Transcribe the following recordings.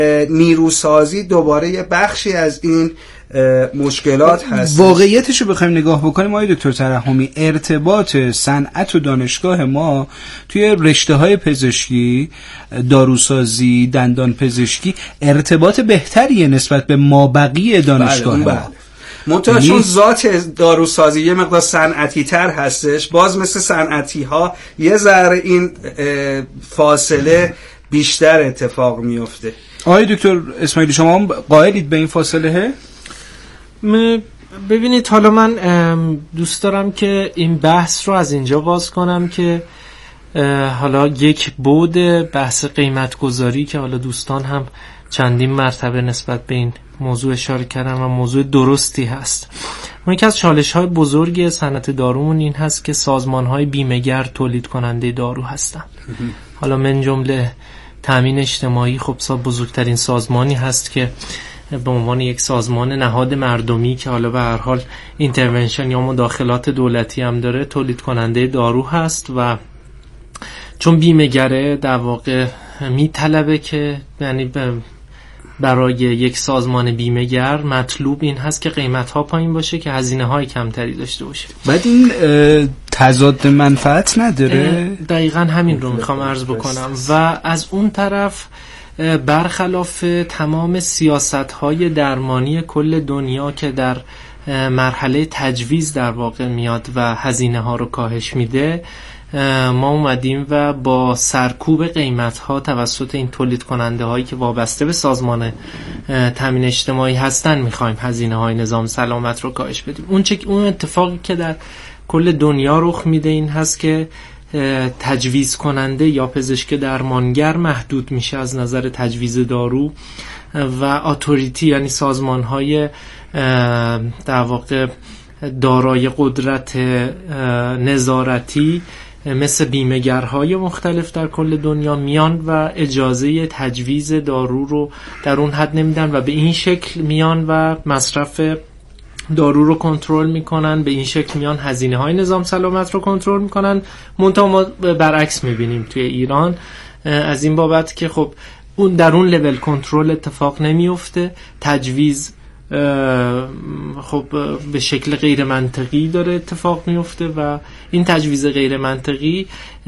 نیروسازی دوباره یه بخشی از این مشکلات هست. واقعیتشو بخوایم نگاه بکنیم آقای دکتر ترحمی، ارتباط صنعت و دانشگاه ما توی رشته‌های پزشکی، داروسازی، دندان پزشکی ارتباط بهتریه نسبت به مابقی دانشگاه ما. منتها چون ذات داروسازی یه مقدار صنعتی تر هستش، باز مثل صنعتی ها یه ذره این فاصله بیشتر اتفاق میفته. آقای دکتر اسماعیلی شما هم قائلید به این فاصله؟ ببینید حالا من دوست دارم که این بحث رو از اینجا باز کنم که حالا یک بعد بحث قیمت گذاری که حالا دوستان هم چندین مرتبه نسبت به این موضوع اشاره کردن و موضوع درستی هست. یکی از چالش‌های بزرگ صنعت دارومون این هست که سازمان‌های بیمه‌گر تولید کننده دارو هستن. حالا من جمله تامین اجتماعی خب بزرگترین سازمانی هست که به عنوان یک سازمان نهاد مردمی که حالا به هر حال اینترونشن یا مداخلات دولتی هم داره، تولید کننده دارو هست و چون بیمه‌گره در واقع میطلبه که یعنی برای یک سازمان بیمه‌گر مطلوب این هست که قیمت‌ها پایین باشه که هزینه‌های کمتری داشته باشه. بعد این تضاد منفعت نداره؟ دقیقاً همین رو میخوام عرض بکنم. و از اون طرف برخلاف تمام سیاست‌های درمانی کل دنیا که در مرحله تجویز در واقع میاد و هزینه‌ها رو کاهش میده، ما اومدیم و با سرکوب قیمت‌ها توسط این تولید کننده هایی که وابسته به سازمان تامین اجتماعی هستن میخوایم هزینه‌های نظام سلامت رو کاهش بدیم. اون اتفاقی که در کل دنیا رخ میده این هست که تجویز کننده یا پزشک درمانگر محدود میشه از نظر تجویز دارو و اتوریتی یعنی سازمان‌های در واقع دارای قدرت نظارتی مثل بیمه‌گرهای مختلف در کل دنیا میان و اجازه تجویز دارو رو در اون حد نمیدن و به این شکل میان و مصرف دارو رو کنترل میکنن، به این شکل میان هزینه های نظام سلامت رو کنترل میکنن. منتها ما برعکس میبینیم توی ایران از این بابت که خب اون در اون لول کنترل اتفاق نمیفته، تجویز خب به شکل غیر منطقی داره اتفاق میفته و این تجویز غیر منطقی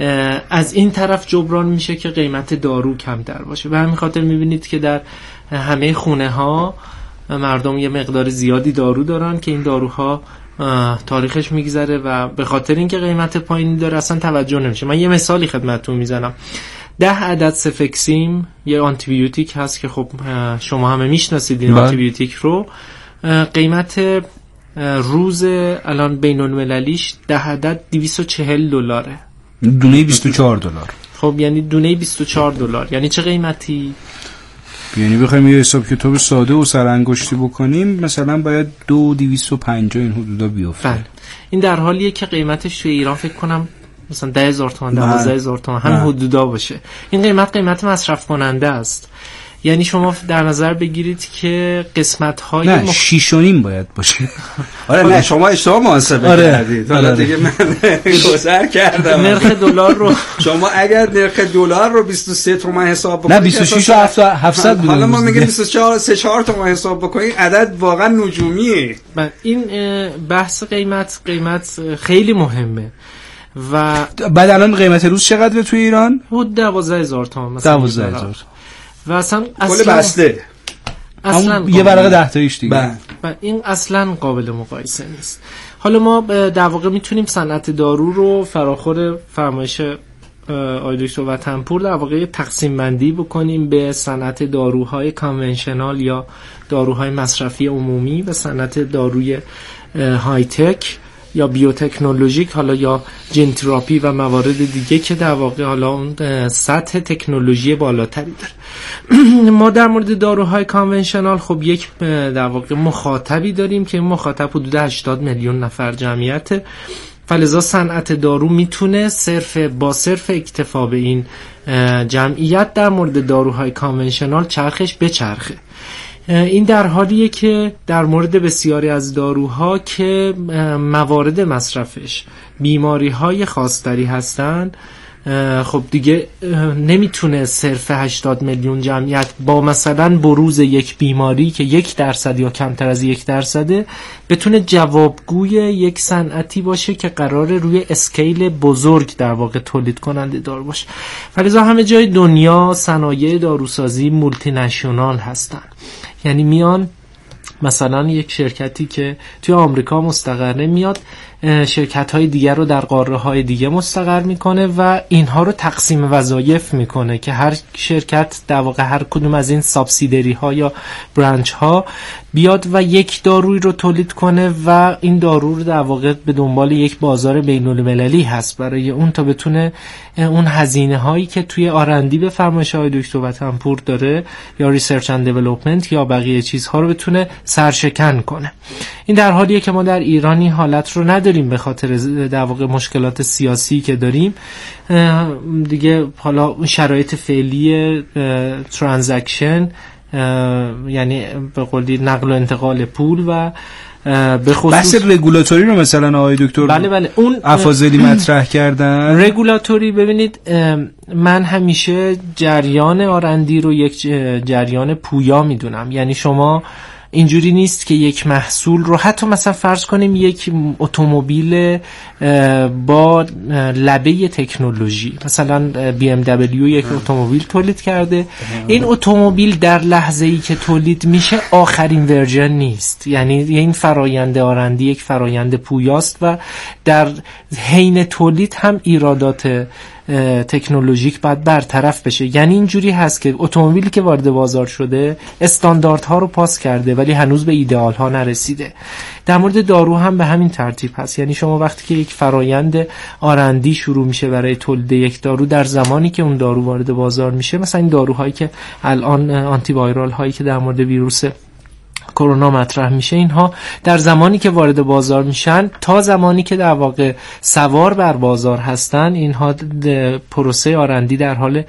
از این طرف جبران میشه که قیمت دارو کمتر باشه. به همین خاطر میبینید که در همه خونه ها مردم یه مقدار زیادی دارو دارن که این داروها تاریخش میگذره و به خاطر اینکه قیمت پایینی داره اصلا توجه نمیشه. من یه مثالی خدمتتون میزنم. 10 عدد سفکسیم یه آنتی بیوتیک هست که خب شما همه میشناسید این آنتی بیوتیک رو. قیمت روز الان بین‌المللیش 10 عدد $240. دونه $24. خب یعنی دونه $24. یعنی چه قیمتی؟ یعنی بخوایم یه حساب کتاب ساده و سرانگشتی بکنیم مثلا باید 250 این حدودا بیفته. بله. این در حالیه که قیمتش توی ایران فکر کنم مثلا 10,000 تومان 12,000 تومان همین حدودا باشه. این قیمت مصرف کننده است. یعنی شما در نظر بگیرید که قسمت‌های نه 6.5 باید باشه. آره نه شما اشتباه محاسبه کردید. حالا دیگه من گذر کردم. نرخ دلار رو شما اگر نرخ دلار رو 23 تومان حساب بکنید، نه 26 و 700 بود. حالا ما میگیم 24 تومان حساب بکنید، عدد واقعا نجومیه. این بحث قیمت خیلی مهمه. و بعد الان قیمت روز چقدره توی ایران؟ حدود 12,000 تومان مثلا. 12,000. و اصلا کل بسته اصلا یه ورقه 10 تاییش دیگه. این اصلا قابل مقایسه نیست. حالا ما در واقع میتونیم صنعت دارو رو فراخور فرمایش آقای دکتر وطنپور در واقع تقسیم بندی بکنیم به صنعت داروهای کانونشنال یا داروهای مصرفی عمومی و صنعت داروی های تک یا بیوتکنولوژیک، حالا یا ژن تراپی و موارد دیگه که در واقع حالا اون سطح تکنولوژی بالاتری داره. ما در مورد داروهای کانونشنال خب یک در واقع مخاطبی داریم که مخاطب حدود 80 میلیون نفر جمعیت، فلذا صنعت دارو میتونه با صرف اکتفا به این جمعیت در مورد داروهای کانونشنال چرخش بچرخه. این در حالیه که در مورد بسیاری از داروها که موارد مصرفش بیماری‌های خاص‌تری هستند خب دیگه نمیتونه صرف 80 میلیون جمعیت با مثلا بروز یک بیماری که 1% یا کمتر از 1% بتونه جوابگوی یک صنعتی باشه که قراره روی اسکیل بزرگ در واقع تولید کننده دارو باشه. فلذا همه جای دنیا صنایع داروسازی مولتی نشنال هستن، یعنی میان مثلا یک شرکتی که توی آمریکا مستقره میاد شرکت‌های دیگر رو در قاره‌های دیگه مستقر میکنه و اینها رو تقسیم وظایف میکنه که هر شرکت در واقع هر کدوم از این سابسیدری ها یا برانچ ها بیاد و یک دارویی رو تولید کنه و این دارو رو در واقع به دنبال یک بازار بین‌المللی هست برای اون تا بتونه اون هزینه هایی که توی آرندی به فرمایش های دکتر وطنپور داره یا ریسرچ اند دیولپمنت یا بقیه چیزها رو بتونه سرشکن کنه. این در حالیه که ما در ایرانی حالت رو نداریم به خاطر در واقع مشکلات سیاسی که داریم دیگه. حالا شرایط فعلی ترانزکشن یعنی به قولی نقل و انتقال پول و به خصوص بحث رگولاتوری رو مثلا آقای دکتر بله اون افاضلی مطرح کردن. رگولاتوری ببینید من همیشه جریان آرندی رو یک جریان پویا میدونم، یعنی شما اینجوری نیست که یک محصول رو حتی مثلا فرض کنیم یک اتومبیل با لبه تکنولوژی مثلا BMW یک اتومبیل تولید کرده، این اتومبیل در لحظه‌ای که تولید میشه آخرین ورژن نیست، یعنی این فرآیند آرندی یک فرآیند پویاست و در حین تولید هم ایرادات تکنولوژیک باید برطرف بشه. یعنی اینجوری هست که اتومبیلی که وارد بازار شده استانداردها رو پاس کرده ولی هنوز به ایدئال ها نرسیده. در مورد دارو هم به همین ترتیب هست، یعنی شما وقتی که یک فرایند آرندی شروع میشه برای تولید یک دارو، در زمانی که اون دارو وارد بازار میشه، مثلا این داروهایی که الان آنتی وایرال هایی که در مورد ویروس کرونا مطرح میشه، اینها در زمانی که وارد بازار میشن تا زمانی که در واقع سوار بر بازار هستن، اینها پروسه آرندی در حال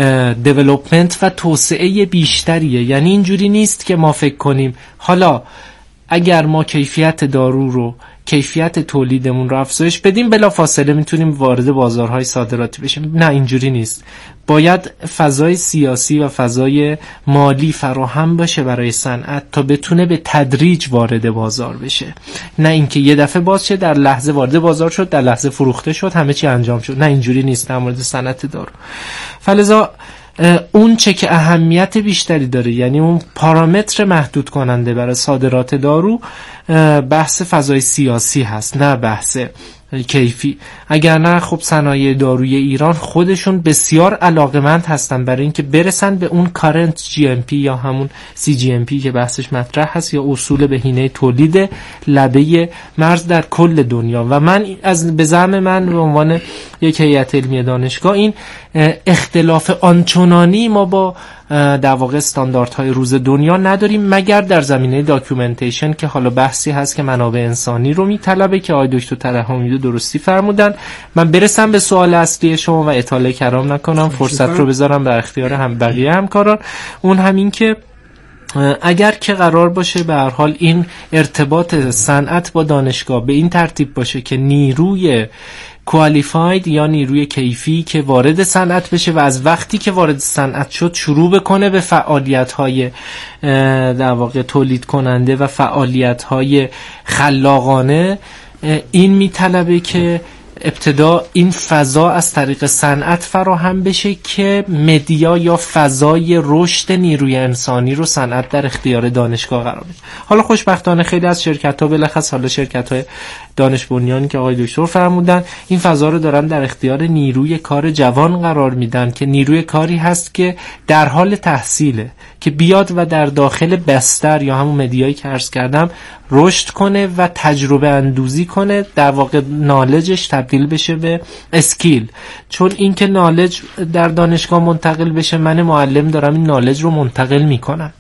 دیولپمنت و توسعه بیشتریه. یعنی اینجوری نیست که ما فکر کنیم حالا اگر ما کیفیت دارو رو، کیفیت تولیدمون رو افزایش بدیم بلافاصله میتونیم وارد بازارهای صادراتی بشیم. نه، اینجوری نیست. باید فضای سیاسی و فضای مالی فراهم باشه برای صنعت تا بتونه به تدریج وارد بازار بشه، نه اینکه یه دفعه باز شه، در لحظه وارد بازار شد، در لحظه فروخته شد، همه چی انجام شد. نه، اینجوری نیست در مورد صنعت دارو. فلذا اون چه که اهمیت بیشتری داره، یعنی اون پارامتر محدود کننده برای صادرات دارو، بحث فضای سیاسی هست، نه بحث کیفی. اگر نه خب صنایع داروی ایران خودشون بسیار علاقمند هستن برای اینکه برسن به اون کارنت GMP یا همون CGMP که بحثش مطرح هست، یا اصول بهینه تولید لبه مرز در کل دنیا. و من به زعم من به عنوان یک هیئت علمی دانشگاه این اختلاف آنچنانی ما با در واقع استانداردهای روز دنیا نداریم، مگر در زمینه داکیومنتیشن که حالا بحثی هست که منابع انسانی رو میطلبه که آقای دکتر ترحمی درستی فرمودن. من برسم به سوال اصلی شما و اطاله کرام نکنم، فرصت رو بذارم در اختیار هم بقیه همکاران. اون همین که اگر که قرار باشه به هر حال این ارتباط صنعت با دانشگاه به این ترتیب باشه که نیروی کوالیفاید یا نیروی کیفی که وارد صنعت بشه و از وقتی که وارد صنعت شد شروع بکنه به فعالیت‌های در واقع تولید کننده و فعالیت‌های خلاقانه، این میطلبه که ابتدا این فضا از طریق صنعت فراهم بشه که مدیا یا فضای رشد نیروی انسانی رو صنعت در اختیار دانشگاه قرار بده. حالا خوشبختانه خیلی از شرکت‌ها، بالاخص حالا شرکت‌های دانش بنیانی که آقای دکتر فرمودن، این فضا رو دارن در اختیار نیروی کار جوان قرار میدن که نیروی کاری هست که در حال تحصیله، که بیاد و در داخل بستر یا همون مدیایی که عرض کردم رشد کنه و تجربه اندوزی کنه، در واقع نالجش تبدیل بشه به اسکیل. چون اینکه نالج در دانشگاه منتقل بشه، من معلم دارم این نالج رو منتقل میکنم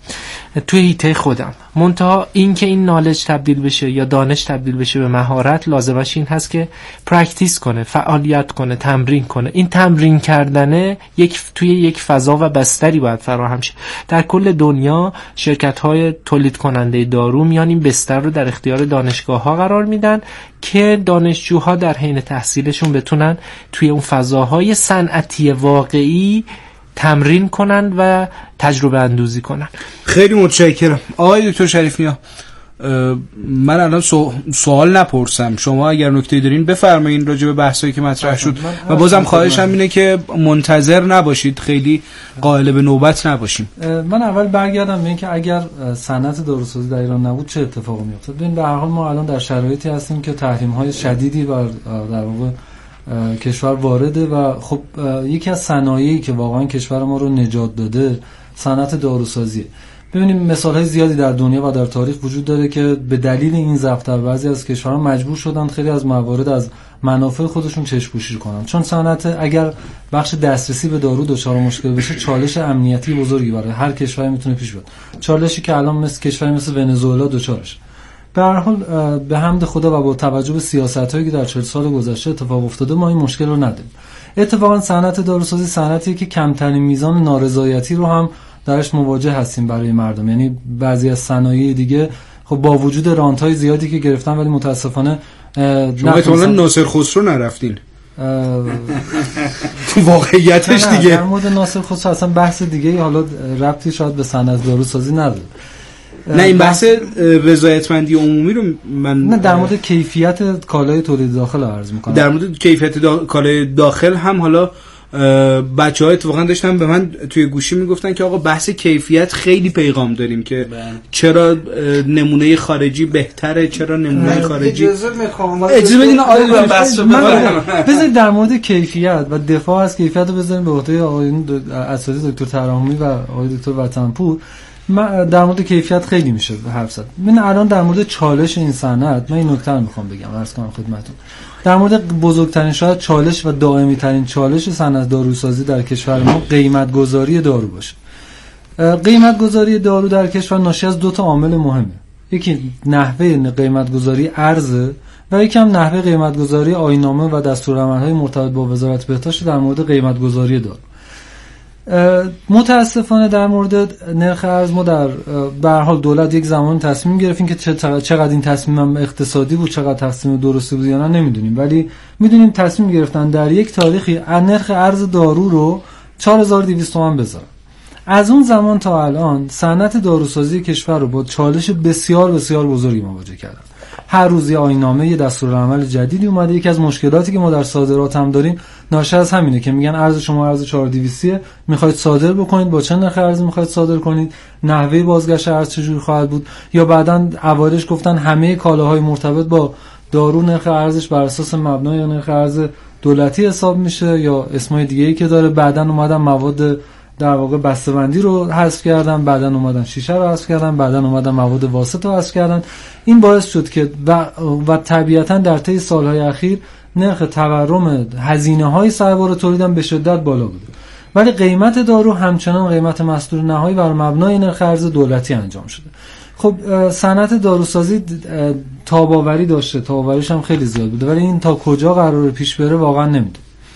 توی هیته خودم. منتها این که این نالج تبدیل بشه یا دانش تبدیل بشه به مهارت، لازمش این هست که پرکتیس کنه، فعالیت کنه، تمرین کنه. این تمرین کردنه توی یک فضا و بستری باید فراهم شه. در کل دنیا شرکت‌های تولید کننده دارو میان این بستر رو در اختیار دانشگاه‌ها قرار میدن که دانشجوها در حین تحصیلشون بتونن توی اون فضاهای صنعتی واقعی تمرین کنن و تجربه اندوزی کنن. خیلی متشکرم آقای دکتر شریف نیا. من الان سوال نپرسم، شما اگر نکته‌ای دارین بفرمایید راجع به بحثایی که مطرح شد و بازم خواهشم اینه که منتظر نباشید، خیلی قائل به نوبت نباشیم. من اول برگردم به این که اگر صنعت داروسازی در ایران نبود چه اتفاقی میافتاد. ببین به هر حال ما الان در شرایطی هستیم که تحریم‌های شدیدی بر در واقع کشور وارده و خب یکی از صنایعی که واقعا کشور ما رو نجات داده صنعت داروسازیه. ببینیم مثال‌های زیادی در دنیا و در تاریخ وجود داره که به دلیل این ضعف در بعضی از کشورها مجبور شدن خیلی از موارد از منافع خودشون چشم‌پوشی کنن، چون صنعت اگر بخش دسترسی به دارو دچار مشکل بشه چالش امنیتی بزرگی برای هر کشوری میتونه پیش بیاد، چالشی که الان مثل کشوری مثل ونزوئلا دچارش. به هر حال به حمد خدا و با توجه به سیاست‌هایی که در 40 سال گذشته اتفاق افتاده ما این مشکل رو نداریم. اتفاقا صنعت داروسازی صنعتیه که کمترین میزان نارضایتی رو هم درش مواجه هستیم برای مردم. یعنی بعضی از صنایع دیگه خب با وجود رانت‌های زیادی که گرفتن ولی متاسفانه شما احتمالاً ناصر خسرو نرفتین. تو واقعیتش دیگه در مورد ناصر خسرو اصلا بحث دیگه، حالا ربطی شاید به صنعت داروسازی نداره. نه این بحث رضایتمندی عمومی رو من نه در مورد کیفیت کالای تولید داخل عرض می‌کنم. در مورد کیفیت کالای داخل هم حالا بچه‌ها اتفاقا داشتن به من توی گوشی میگفتن که آقا بحث کیفیت خیلی پیغام داریم که چرا نمونه خارجی بهتره، چرا نمونه خارجی اجازه بدین آقای بحث بذارید در مورد کیفیت و دفاع از کیفیت رو بذاریم به عهده آقایون اساتید دکتر ترحمی و آقای دکتر وطنپور. من در مورد کیفیت خیلی میشه حرف زد. من الان در مورد چالش این صنعت من این نکته رو میخوام بگم، عرض کنم خدمتتون. در مورد بزرگترین شاید چالش و دائمی ترین چالش صنعت داروسازی در کشور ما قیمت گذاری دارو باشه. قیمت گذاری دارو در کشور ناشی از دو تا عامل مهمه. یکی نحوه قیمت گذاری ارز و یکی هم نحوه قیمت گذاری آیین‌نامه و دستورالعمل‌های مرتبط با وزارت بهداشت در مورد قیمت گذاری دارو. متاسفانه در مورد نرخ ارز ما به هر حال دولت یک زمان تصمیم گرفتیم که چقدر این تصمیم اقتصادی بود، چقدر تصمیم درستی بود یا نه نمیدونیم، ولی میدونیم تصمیم گرفتن در یک تاریخی نرخ ارز دارو رو 4200 تومان بذارن. از اون زمان تا الان صنعت داروسازی کشور رو با چالش بسیار بسیار بزرگی مواجه کردن. هر روز یه آیین‌نامه، یه دستورالعمل جدیدی اومده. یکی از مشکلاتی که ما در صادرات هم داریم ناشی از همینه که میگن ارز شما ارز 4200 میخواید صادر بکنید، با چه نرخ ارزی میخواید صادر کنید، نحوه بازگشت ارز چجوری خواهد بود، یا بعداً اوایلش گفتن همه کالاهای مرتبط با دارو نرخ ارزش بر اساس مبنای یا نرخ ارز دولتی حساب میشه یا اسمای دیگه‌ای که داره. بعداً اومدن مواد در واقع بسته‌بندی رو حذف کردن، بعداً اومدن شیشه رو حذف کردن، بعداً اومدن مواد واسط رو حذف کردن. این باعث شد که و طبیعتاً در طی سالهای اخیر نرخ تورم هزینه‌های سربار تولید هم به شدت بالا بوده، ولی قیمت دارو همچنان قیمت مصدور نهایی بر مبنای نرخ ارز دولتی انجام شده. خب صنعت داروسازی تاب‌آوری داشته، تاب‌آوریش هم خیلی زیاد بوده، ولی این تا کجا قراره پیش بره واقعا نمیدونم.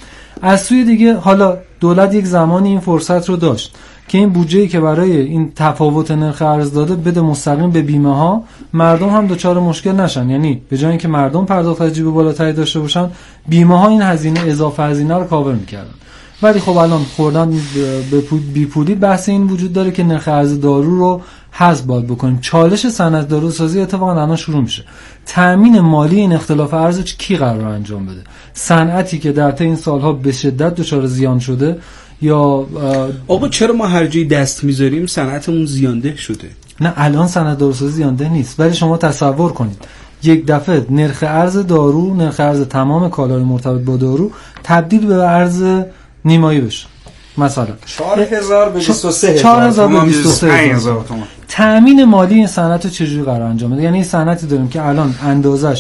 از سوی دیگه حالا دولت یک زمانی این فرصت رو داشت که این بودجه‌ای که برای این تفاوت نرخ ارز داده بده مستقیم به بیمه ها، مردم هم دچار مشکل نشن. یعنی به جای اینکه مردم پرداخت جیب بالاتری داشته باشن، بیمه ها این هزینه اضافه هزینه رو کاور می‌کردن. ولی خب الان خوردن به بیپولی بحث این وجود داره که نرخ ارز دارو رو حذف باید بکنیم. چالش صنعت داروسازی اتفاقا الان شروع میشه. تامین مالی این اختلاف ارز کی قرار انجام بده؟ صنعتی که در طی این سالها به شدت دچار زیان شده، یا آقا چرا ما هر جایی دست میذاریم صنعتمون زیانده شده؟ نه الان صنعت داروسازی زیانده نیست، ولی شما تصور کنید یک دفعه نرخ ارز دارو، نرخ ارز تمام کالای مرتبط با دارو تبدیل به ارز نیمایی بشه. مثلا 4000 به 23000 4000 به 23000 تومان. تامین مالی این صنعت رو چجوری قرار انجام بده؟ یعنی این صنعتی داریم که الان اندازش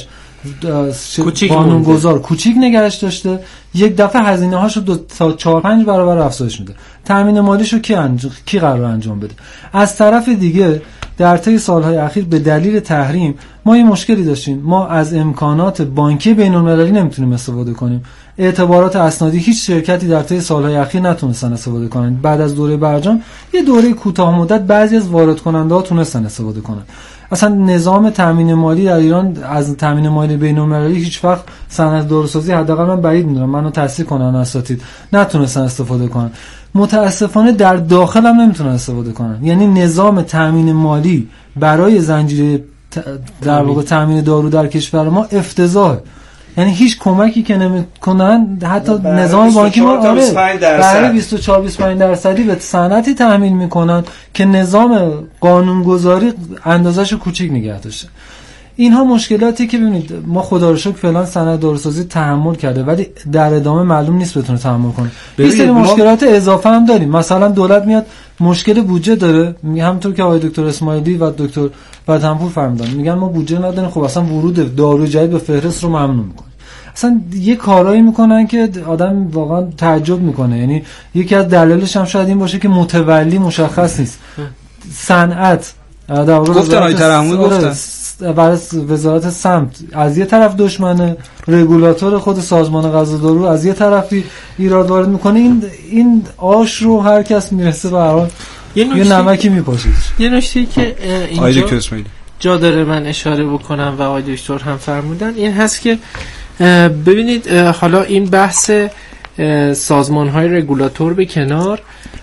قانونگذار کوچیک نگهش داشته، یک دفعه هزینه هاشو 2 تا 4-5 برابر افزایش میده. تامین مالیشو کی قرار انجام بده؟ از طرف دیگه در طی سالهای اخیر به دلیل تحریم ما یه مشکلی داشتیم، ما از امکانات بانکی بین‌المللی نمیتونیم استفاده کنیم. اعتبارات اسنادی هیچ شرکتی در طی سالهای اخیر نتونستن استفاده کنن. بعد از دوره برجام یه دوره کوتاه مدت بعضی از وارد کننده ها تونستن استفاده کنن. اصلا نظام تامین مالی در ایران از تامین مالی بین‌المللی هیچ وقت صنعت داروسازی، حداقل من بعید میدونم، منو تصدیق کنن اساتید، نتونستن استفاده کنن. متاسفانه در داخل هم نمیتونن استفاده کنن. یعنی نظام تامین مالی برای زنجیره در واقع تامین دارو در کشور ما افتضاحه. یعنی هیچ کمکی که نمیکنن، حتی نظام بانکی ما برای 24-25% به صنعتی تامین میکنن که نظام قانونگذاری اندازه‌شو کوچیک نگه داشته. اینها مشکلاتی که ببینید ما خدا رو شکر فعلا صنعت داروسازی تحمل کرده، ولی در ادامه معلوم نیست بتونه تحمل کنه. یه سری مشکلات اضافه هم داریم. مثلا دولت میاد مشکل بودجه داره، همونطور که آقای دکتر اسماعیلی و دکتر وطنپور فرمودن، میگن ما بودجه نداریم، خب اصلا ورود داروی جدید به فهرست رو ممنوع میکنه. اصلا یه کارایی میکنن که آدم واقعا تعجب میکنه. یعنی یکی از دلایلش هم شاید این باشه که متولی مشخص نیست. صنعت در واقع گفتن آقای ترحمی گفتن برای وزارت سمت از یه طرف دشمنه، رگولاتور خود سازمان غذا دارو از یه طرفی ایراد وارد میکنه. این آش رو هر کس میرسه به هر حال یه نمکی میپاشه. یه نکته که اینجا جا داره من اشاره بکنم و آقای دکتر هم فرمودن این هست که ببینید حالا این بحث سازمان‌های رگولاتور به کنار،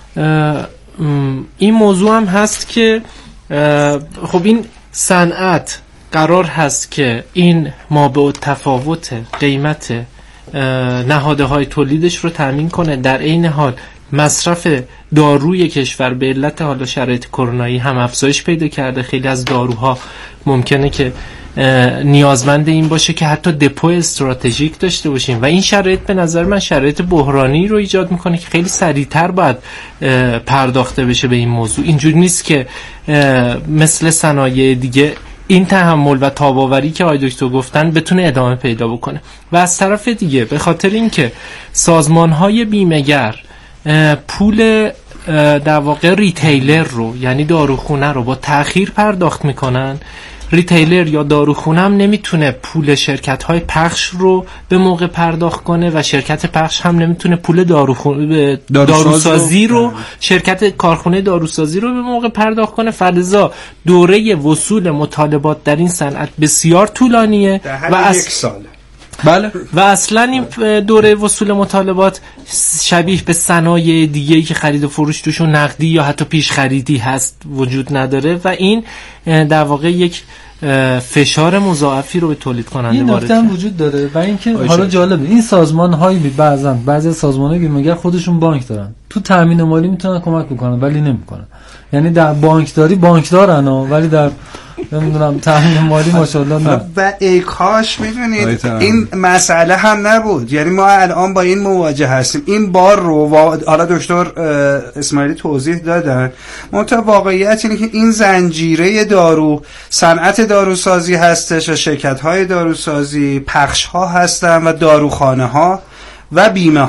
این موضوع هم هست که خب این صنعت قرار هست که این مابعالتفاوت قیمت نهادهای تولیدش رو تامین کنه، در عین حال مصرف داروی کشور به علت حالا شرایط کرونایی هم افزایش پیدا کرده. خیلی از داروها ممکنه که نیازمند این باشه که حتی دپو استراتژیک داشته باشیم و این شرایط به نظر من شرایط بحرانی رو ایجاد میکنه که خیلی سریعتر باید پرداخته بشه به این موضوع. اینجوری نیست که مثل صنایع دیگه این تحمل و تاباوری که آقای دکتر گفتن بتونه ادامه پیدا بکنه. و از طرف دیگه به خاطر اینکه سازمان‌های بیمه‌گر پول در واقع ریتیلر رو، یعنی داروخونه رو با تأخیر پرداخت میکنن، ریتیلر یا داروخونه هم نمیتونه پول شرکت‌های پخش رو به موقع پرداخت کنه و شرکت پخش هم نمیتونه پول داروسازی رو شرکت کارخونه داروسازی رو به موقع پرداخت کنه. فلذا دوره وصول مطالبات در این صنعت بسیار طولانیه و یک سال. بله. و اصلا این دوره وصول مطالبات شبیه به صنایع دیگه‌ای که خرید و فروش توشون نقدی یا حتی پیش خریدی هست وجود نداره و این در واقع یک فشار مضاعفی رو به تولید کننده وارد کرده. این نکته وجود داره و اینکه حالا جالبه این سازمان‌های بعضی سازمان‌های بیمه‌گر خودشون بانک دارن، تو تامین مالی میتونن کمک بکنن ولی نمیکنن. یعنی در بانکداری بانکدارن ولی در نمیدونم تامین مالی ماشاءالله نه. و ای کاش میدونید این مسئله هم نبود. یعنی ما الان با این مواجه هستیم. این بار رو حالا دکتر اسماعیلی توضیح دادن، منتها واقعیت اینه که این زنجیره دارو، صنعت داروسازی هستش و شرکت‌های داروسازی، پخش‌ها هستن و داروخانه ها و بیمه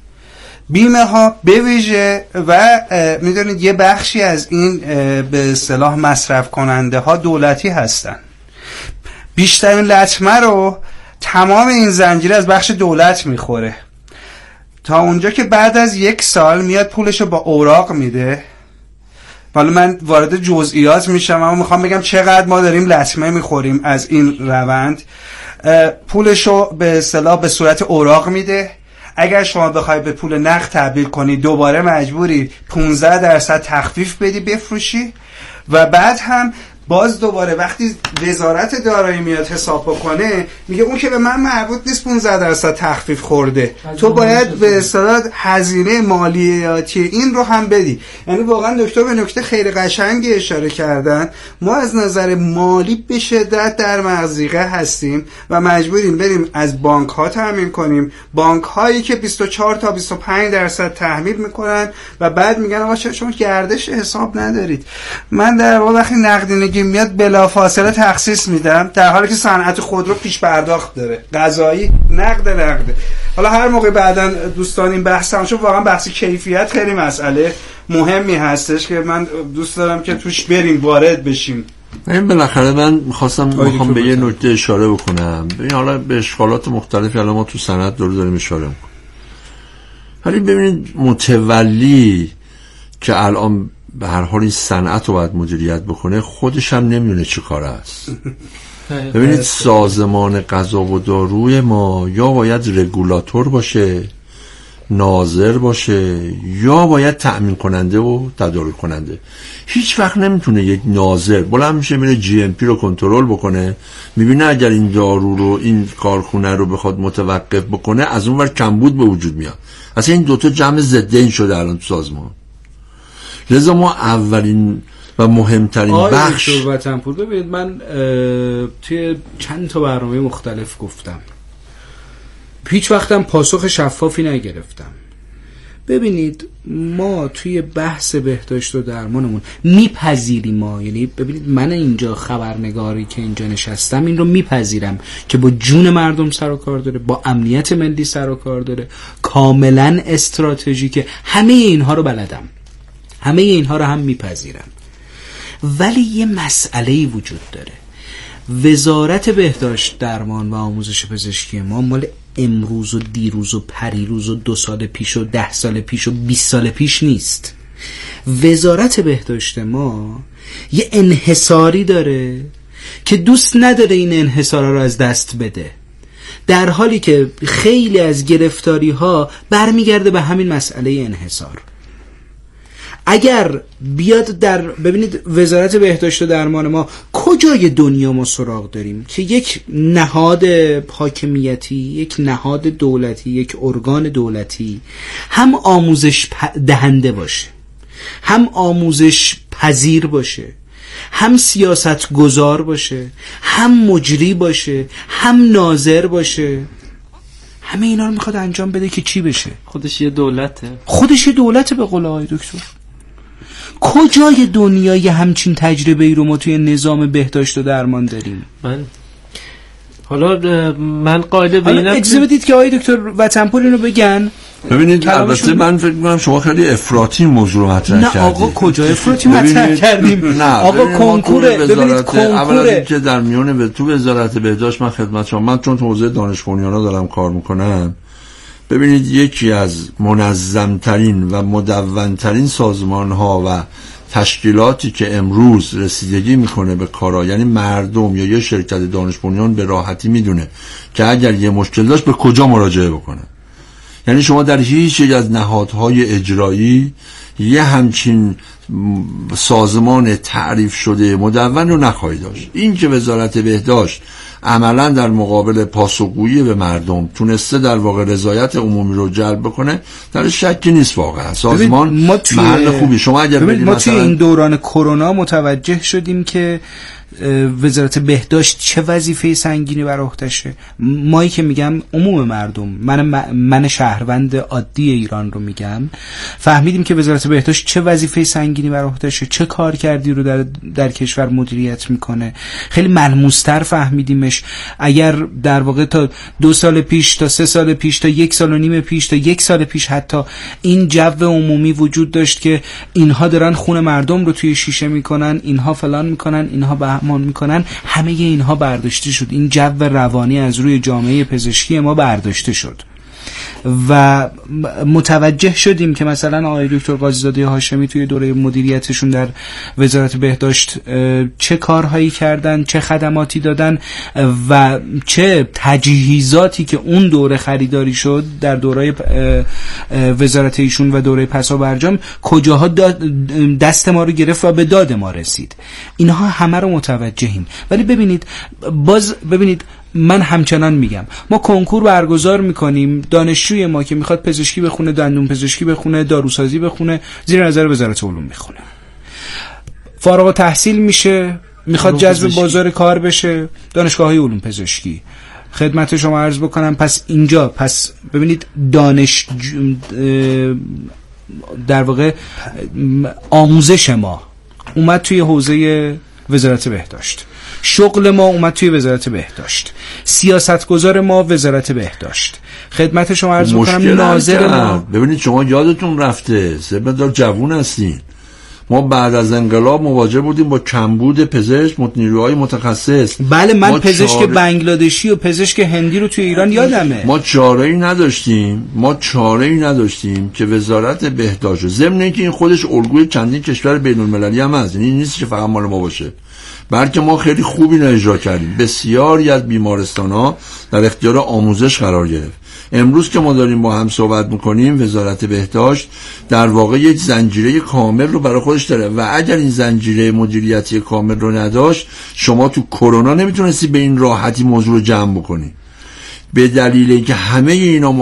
ها به ویژه و میدونید یه بخشی از این به اصطلاح مصرف کننده ها دولتی هستن. بیشترین لطمه رو تمام این زنجیره از بخش دولت میخوره تا اونجا که بعد از 1 سال میاد پولشو با اوراق میده. حالا من وارد جزئیات میشم اما میخوام بگم چقدر ما داریم لطمه میخوریم از این روند. پولشو به اصطلاح به صورت اوراق میده. اگر شما بخوای به پول نقد تبدیل کنی دوباره مجبوری 15% تخفیف بدی بفروشی و بعد هم باز دوباره وقتی وزارت دارایی میاد حساب بکنه میگه اون که به من مربوط نیست 15% تخفیف خورده، تو باید به اصطلاح هزینه مالیاتی این رو هم بدی. یعنی واقعا دکتر به نکته خیلی قشنگی اشاره کردن. ما از نظر مالی به شدت در مأزقه هستیم و مجبوریم بریم از بانک ها تامین کنیم، بانک هایی که 24 تا 25% تحمیل میکنن و بعد میگن آقا شما گردش حساب ندارید. من در واقع وقتی نقدینگی رژیم میاد بلافاصله تخصیص میدن، در حالی که صنعت خودرو پیش پرداخت داره، غذایی نقده. حالا هر موقع بعداً دوستان این بحث هم، چون واقعا بحث کیفیت خیلی مسئله مهمی هستش که من دوست دارم که توش بریم وارد بشیم. این بالاخره من میخوام به یه نکته اشاره بکنم. ببین حالا به اشکالات مختلفی الان ما تو صنعت داریم اشاره میکنیم، ولی ببینید متولی که الان به هر حال این صنعت رو باید مدیریت بکنه خودش هم نمیدونه چه کار است. ببینید سازمان غذا و داروی ما یا باید رگولاتور باشه، ناظر باشه، یا باید تأمین کننده و تدارک کننده. هیچ وقت نمیتونه یک ناظر بلند میشه میره GMP رو کنترل بکنه، میبینه اگر این دارو رو این کارخونه رو بخواد متوقف بکنه از اون ور کمبود به وجود میاد. اصلا این دوتا جمع ضدین شده الان تو سازمان. لذا ما اولین و مهمترین بخش وطنپور، ببینید من توی چند تا برنامه مختلف گفتم، هیچ وقتم پاسخ شفافی نگرفتم. ببینید ما توی بحث بهداشت و درمانمون میپذیریم، ما یعنی ببینید من اینجا خبرنگاری که اینجا نشستم این رو میپذیرم که با جون مردم سر و کار داره، با امنیت ملی سر و کار داره، کاملا استراتژیکه، همه اینها رو بلدم، همه اینها رو هم میپذیرم. ولی یه مسئله‌ای وجود داره. وزارت بهداشت درمان و آموزش پزشکی ما مال امروز و دیروز و پریروز و 2 سال پیش و 10 سال پیش و 20 سال پیش نیست. وزارت بهداشت ما یه انحصاری داره که دوست نداره این انحصار رو از دست بده، در حالی که خیلی از گرفتاری ها برمیگرده به همین مسئله انحصار. اگر بیاد ببینید وزارت بهداشت و درمان ما کجای دنیا ما سراغ داریم که یک نهاد حاکمیتی، یک نهاد دولتی، یک ارگان دولتی هم آموزش دهنده باشه، هم آموزش پذیر باشه، هم سیاست گذار باشه، هم مجری باشه، هم ناظر باشه. همه اینا رو میخواد انجام بده که چی بشه؟ خودش یه دولته. به قول آقای دکتر. کجای دنیای همچین تجربه ای رو ما توی نظام بهداشت و درمان داریم؟ من قاعده به اینم اجازه بدید که آقای دکتر وطنپور اینو بگن. ببینید البته من فکر می‌کنم شما خیلی افراطی موضوع رو مطرح کردید. نه آقا کجا افراطی مطرح کردیم؟ آقا کنکوره، ببینید کنکوره که در میون تو وزارت بهداشت من خدمت شما، من چون تو حوزه دانش بنیانا دارم کار میکنم، ببینید یکی از منظمترین و مدونترین سازمان ها و تشکیلاتی که امروز رسیدگی میکنه به کارا، یعنی مردم یا یه شرکت دانش بنیان به راحتی میدونه که اگر یه مشکل داشت به کجا مراجعه بکنه. یعنی شما در هیچ یک از نهادهای اجرایی یه همچین سازمان تعریف شده مدون رو نخواهی داشت. این که وزارت بهداشت عملا در مقابل پاسخگویی به مردم تونسته در واقع رضایت عمومی رو جلب بکنه، در شکی نیست. واقعا سازمان محل خوبی. شما اگر ما توی این دوران کرونا متوجه شدیم که وزارت بهداشت چه وظیفه سنگینی بر عهده‌شه. مایی که میگم عموم مردم، من شهروند عادی ایران رو میگم، فهمیدیم که وزارت بهداشت چه وظیفه سنگینی بر عهده‌شه، چه کار کردی رو در کشور مدیریت میکنه. خیلی ملموس‌تر فهمیدیمش. اگر در واقع تا 2 سال پیش، تا 3 سال پیش، تا 1 سال و نیم پیش، تا 1 سال پیش حتی این جو عمومی وجود داشت که اینها دارن خون مردم رو توی شیشه میکنن، اینها فلان میکنن، اینها بهمان میکنن، همه اینها برداشته شد. این جو روانی از روی جامعه پزشکی ما برداشته شد و متوجه شدیم که مثلا آقای دکتر قاضیزاده هاشمی توی دوره مدیریتشون در وزارت بهداشت چه کارهایی کردن، چه خدماتی دادن و چه تجهیزاتی که اون دوره خریداری شد در دوره وزارت ایشون و دوره پسابرجام کجاها دست ما رو گرفت و به داد ما رسید. اینها همه رو متوجهیم. ولی ببینید من همچنان میگم ما کنکور برگزار میکنیم، دانشجوی ما که میخواد پزشکی بخونه، دندون پزشکی بخونه، داروسازی بخونه، زیر نظر وزارت علوم میخونه، فارغ التحصیل میشه، میخواد جذب بازار کار بشه، دانشگاه‌های علوم پزشکی. خدمت شما عرض بکنم پس ببینید در واقع آموزش ما اومد توی حوزه وزارت بهداشت، شغل ما اومد توی وزارت بهداشت، سیاستگزار ما وزارت بهداشت. خدمت شما عرض می‌کنم ناظر ما. ببینید شما یادتون رفته، سبدار جوون هستین، ما بعد از انقلاب مواجه بودیم با کمبود پزشک، نیروهای متخصص. بله، من پزشک بنگلادشی و پزشک هندی رو توی ایران یادمه. ما چاره‌ای نداشتیم که وزارت بهداشت، ضمن اینکه این خودش الگوی چندین کشور بین‌المللی هم هست، این نیست که فقط مال ما باشه، بلکه ما خیلی خوبی اینو اجرا کردیم. بسیاری از بیمارستان‌ها در اختیار آموزش قرار گرفت. امروز که ما داریم با هم صحبت میکنیم، وزارت بهداشت در واقع یک زنجیره کامل رو برای خودش داره و اگر این زنجیره مدیریتی کامل رو نداشت، شما تو کرونا نمیتونستی به این راحتی موضوع رو جمع بکنی. به دلیل اینکه همه اینا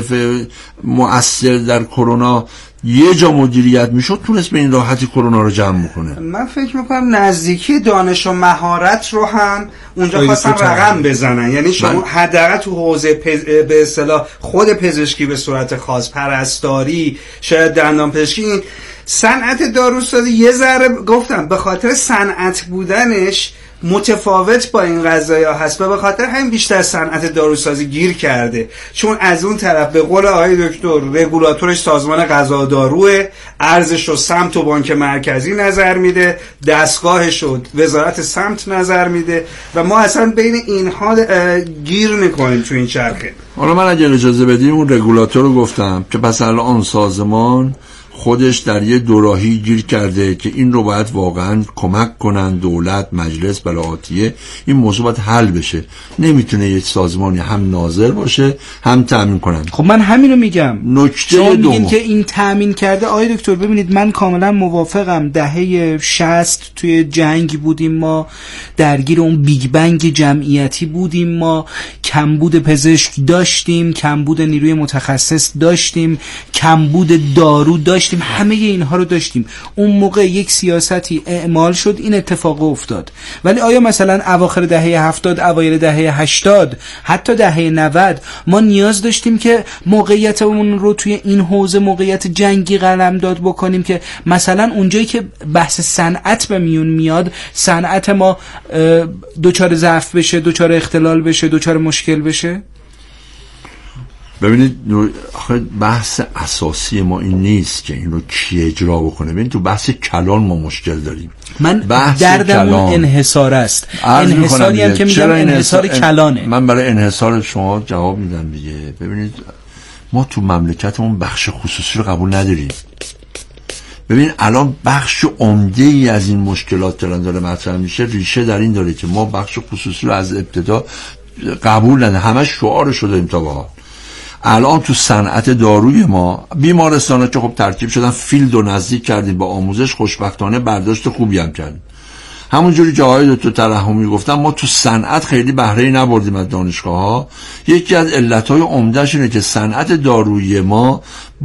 مؤثر در کرونا یه جا مدیریت میشد، تونست به این راحتی کرونا رو جمع میکنه. من فکر میکنم نزدیکی دانش و مهارت رو هم اونجا خواستن رقم بزنن. یعنی شما حداقل تو حوزه به اصطلاح خود پزشکی به صورت خاص، پرستاری، شاید دندان پزشکی، این صنعت داروسازی یه ذره گفتم به خاطر صنعت بودنش متفاوت با این قضایا هست و به خاطر همین بیشتر صنعت داروسازی گیر کرده، چون از اون طرف به قول آقای دکتر رگولاتورش سازمان غذا و داروه، ارزش رو سمت و بانک مرکزی نظر میده، دستگاهش رو وزارت سمت نظر میده و ما اصلا بین اینها گیر میکنیم تو این چرخه. حالا من اگر اجازه بدیم اون رگولاتور رو گفتم که پس الان سازمان خودش در یه دوراهی گیر کرده که این رو باید واقعا کمک کنن دولت، مجلس، بلاعاتیه، این موضوع باید حل بشه. نمیتونه یک سازمانی هم ناظر باشه هم تامین کنن. خب من همینو میگم. نکته دوم که این تامین کرده. آقای دکتر ببینید من کاملا موافقم. دهه 60 توی جنگ بودیم، ما درگیر اون بیگ بنگ جمعیتی بودیم، ما کمبود پزشک داشتیم، کمبود نیروی متخصص داشتیم، کمبود دارو داشتیم، همه اینها رو داشتیم. اون موقع یک سیاستی اعمال شد، این اتفاق افتاد. ولی آیا مثلا اواخر دهه 70، اوایل دهه 80، حتی دهه 90 ما نیاز داشتیم که موقعیتمون رو توی این حوزه موقعیت جنگی قلمداد بکنیم که مثلا اونجایی که بحث صنعت به میون میاد، صنعت ما دوچار ضعف بشه، دوچار اختلال بشه، دوچار مشکل بشه؟ ببینید بحث اساسی ما این نیست که این رو کی اجرا بکنه. ببینید تو بحث کلان ما مشکل داریم. من دردمون انحصار است. انحصاری هم که میگم انحصار کلانه. من برای انحصار شما جواب میدم دیگه. ببینید ما تو مملکتمون بخش خصوصی رو قبول نداریم. ببین الان بخش عمده‌ای از این مشکلات داره مطرح میشه، ریشه در این داره که ما بخش خصوصی رو از ابتدا قبول نداریم. همش شعار شده تا با الان تو صنعت داروی ما بیمارستانا که خب ترکیب شدن، فیلد رو نزدیک کردیم با آموزش، خوشبختانه برداشت خوبی هم کردیم. همونجوری که آقای دکتر ترحمی گفتن ما تو صنعت خیلی بهره‌ای نبردیم از دانشگاه‌ها. یکی از علت‌های عمده‌اش اینه که صنعت دارویی ما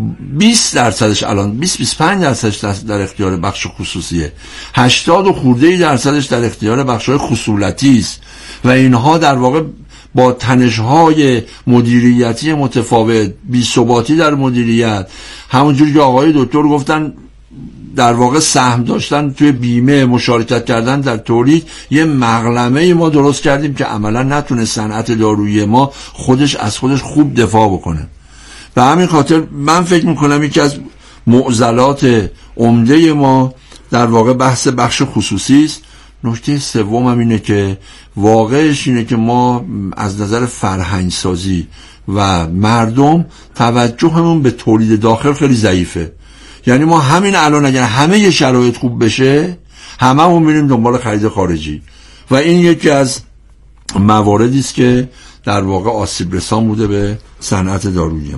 20% الان 20-25% در اختیار بخش خصوصیه، 80 و خورده درصدش در اختیار بخش‌های خصولتی است و اینها در واقع با تنش‌های مدیریتی متفاوت، بی‌ثباتی در مدیریت، همونجوری که آقای دکتر گفتن در واقع سهم داشتن توی بیمه، مشارکت کردن در تولید، یه مغلمه ما درست کردیم که عملا نتونه صنعت دارویی ما خودش از خودش خوب دفاع بکنه. به همین خاطر من فکر میکنم یکی از معضلات عمده ما در واقع بحث بخش خصوصی است. نکته سوم هم اینه که واقعش اینه که ما از نظر فرهنگ سازی و مردم توجهمون به تولید داخل خیلی ضعیفه. یعنی ما همین الان اگر همه شرایط خوب بشه هممون میریم دنبال خرید خارجی و این یکی از مواردی است که در واقع آسیب رسان بوده به صنعت دارویی ما.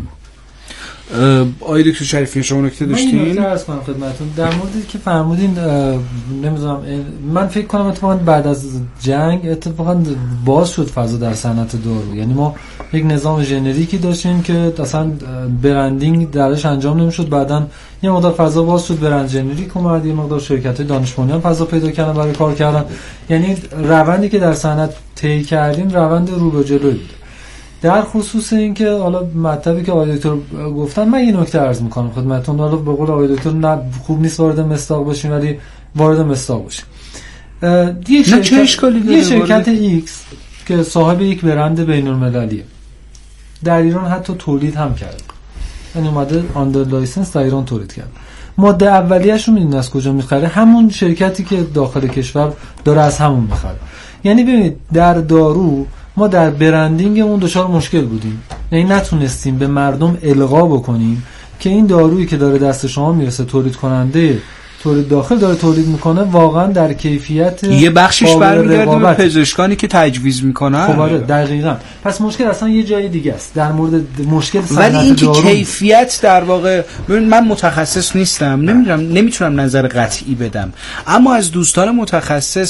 آقای دکتر شریفی شما نکته داشتین؟ من نکته عرض کنم خدمتتون در موردی که فرمودین. نمیدونم، من فکر کنم اتفاقا بعد از جنگ اتفاقا باز شد فضا در صنعت دارو. یعنی ما یک نظام ژنریکی داشتیم که اصلا برندینگ درش انجام نمیشد، بعدن یه مقدار فضا باز شد، برند ژنریک اومد، یه مقدار شرکت‌های دانش بنیان فضا پیدا کردن برای کار کردن. یعنی روندی که در صنعت طی کردیم روند رو به جلو بود. در خصوص این که حالا مطلبی که آقای دکتر گفتن، من یه نکته عرض میکنم خدمتتون. حالا به قول آقای دکتر خوب نیست وارد مصداق بشیم، ولی وارد مصداق بشیم. چه اشکالی داره؟ یه شرکت ایکس که صاحب یک برند بین‌المللیه در ایران حتی تولید هم کرد، یعنی اومده آندر لایسنس در ایران تولید کرد. ماده اولیه‌اش رو میدونید از کجا میخره؟ همون شرکتی که داخل کشور داره از همون میخره. یعنی ببینید در دارو ما در برندینگمون دچار مشکل بودیم، یعنی نتونستیم به مردم القا بکنیم که این دارویی که داره دست شما میرسه تولید کننده تولید داخل داره تولید میکنه واقعا در کیفیت یه بخشش برمیگرده به پزشکانی که تجویز میکنن. خب آره دقیقاً. پس مشکل اصلا یه جای دیگه است در مورد مشکل صنعت ولی این که دارو. کیفیت در واقع من متخصص نیستم، نمیتونم نظر قطعی بدم، اما از دوستان متخصص